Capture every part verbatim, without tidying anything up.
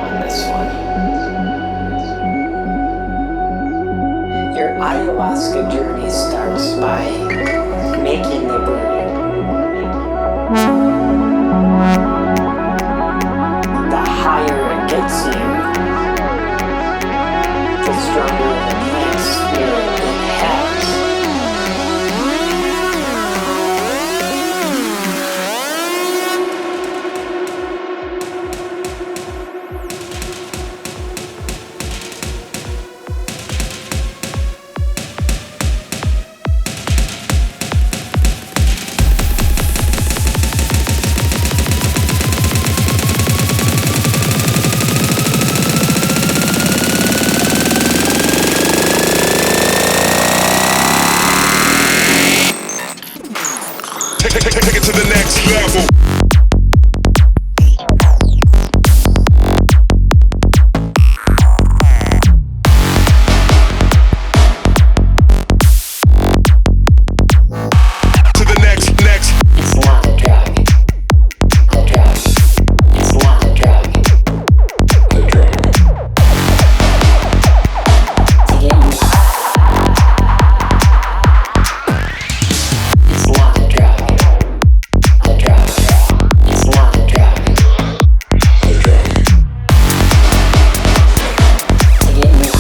on this one. Your ayahuasca journey starts by making the brew. The higher it gets you, the stronger the plant spirit it has. Take it to the next level. To the next, next. It's not a drug. A drug. It's not a drug. A drug. To get you It's not a drug. A drug. It's not a drug. A drug. To get you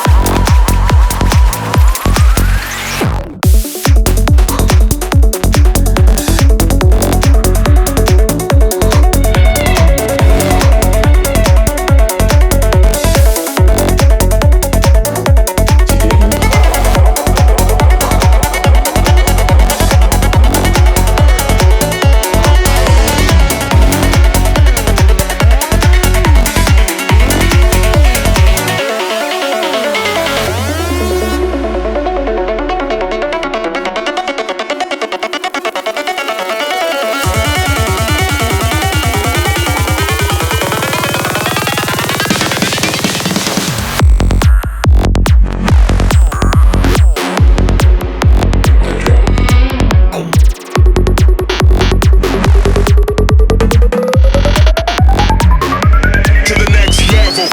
To the next level.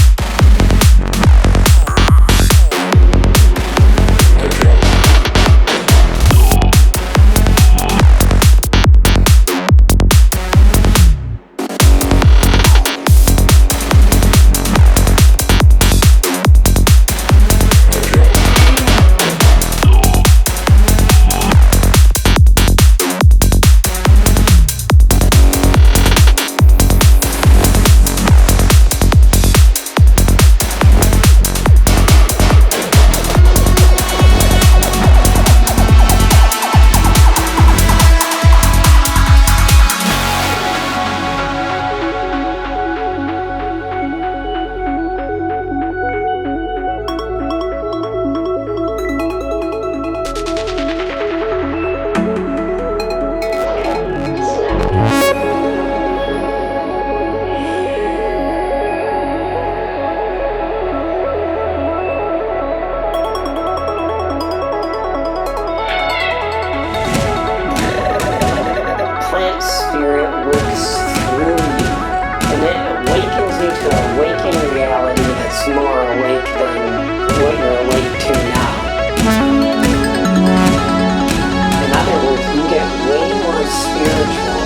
Plant spirit works through you, and it awakens you to a waking reality that's more awake than what you're awake to now. In other words, you get way more spiritual.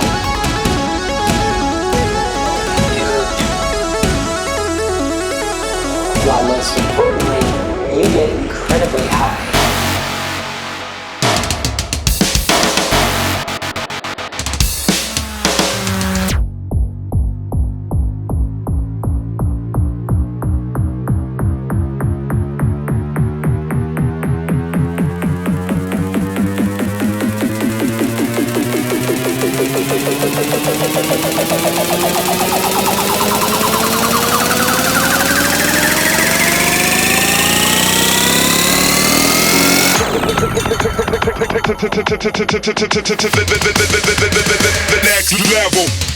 While most importantly, you get incredibly high. To the next level.